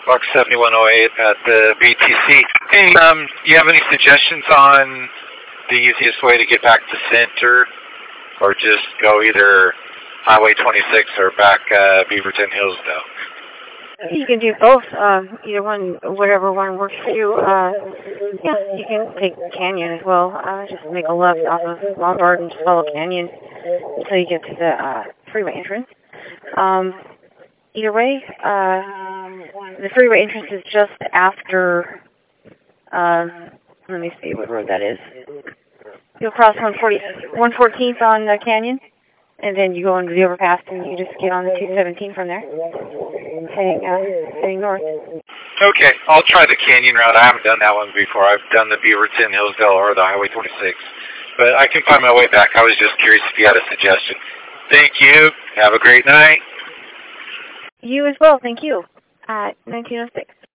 Box 7108 at the BTC. Hey, you have any suggestions on the easiest way to get back to center, or just go either Highway 26 or back Beaverton, Hillsdale? You can do both. Either one, whatever one works for you. Yeah, you can take the canyon as well. Just make a left off of Lombard and follow Canyon until you get to the freeway entrance. Either way, the freeway entrance is just after, let me see what road that is. You'll cross 114th on the canyon, and then you go into the overpass, and you just get on the 217 from there, heading north. Okay, I'll try the canyon route. I haven't done that one before. I've done the Beaverton, Hillsdale, or the Highway 26. But I can find my way back. I was just curious if you had a suggestion. Thank you. Have a great night. You as well. Thank you. 1906.